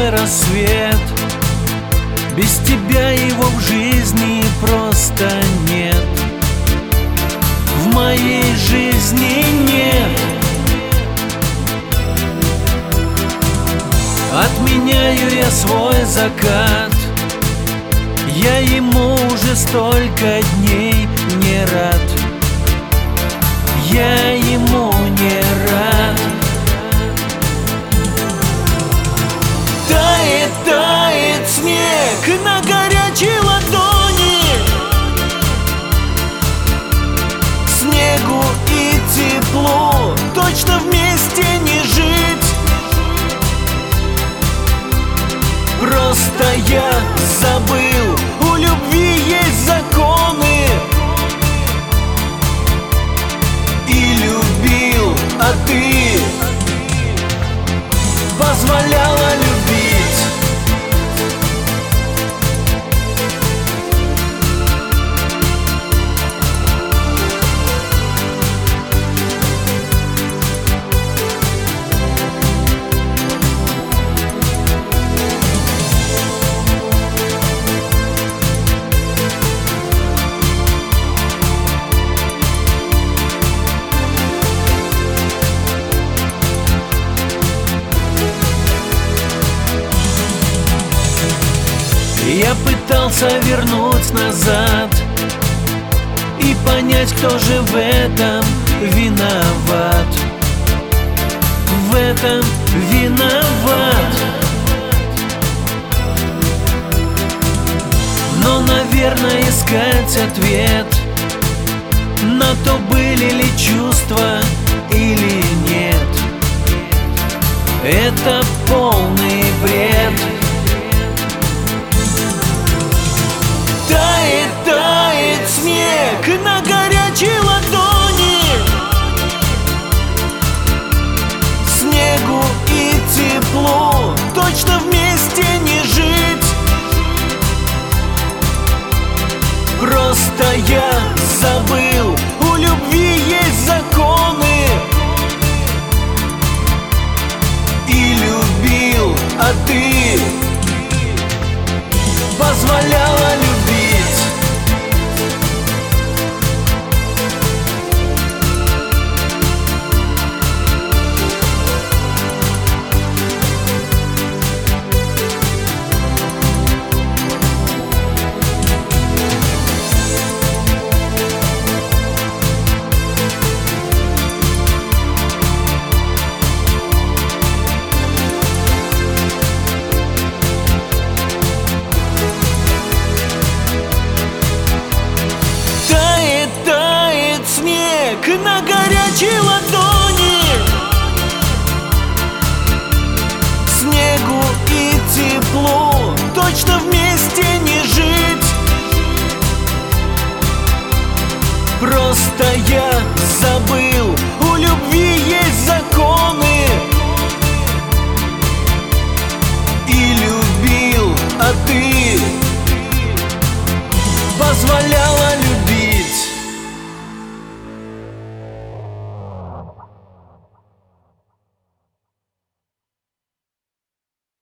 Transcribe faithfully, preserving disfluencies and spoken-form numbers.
мой рассвет. Без тебя его в жизни просто нет. В моей жизни нет. Отменяю я свой закат. Я ему уже столько дней не рад. Я ему не рад. Тает, тает снег на горячей ладони. Снегу и теплу точно вместе не жить. Просто я забыл, у любви есть законы. И любил, а ты позволяла любить. Я пытался вернуть назад и понять, кто же в этом виноват. В этом виноват. Но, наверное, искать ответ на то, были ли чувства или нет, это полный бред. Тает, тает снег на горячей ладони. Снегу и теплу точно вместе не жить. Просто я забыл, у любви есть законы. И любил, а ты позволяла любить. На горячей ладони. Снегу и теплу точно вместе не жить. Просто я забыл, у любви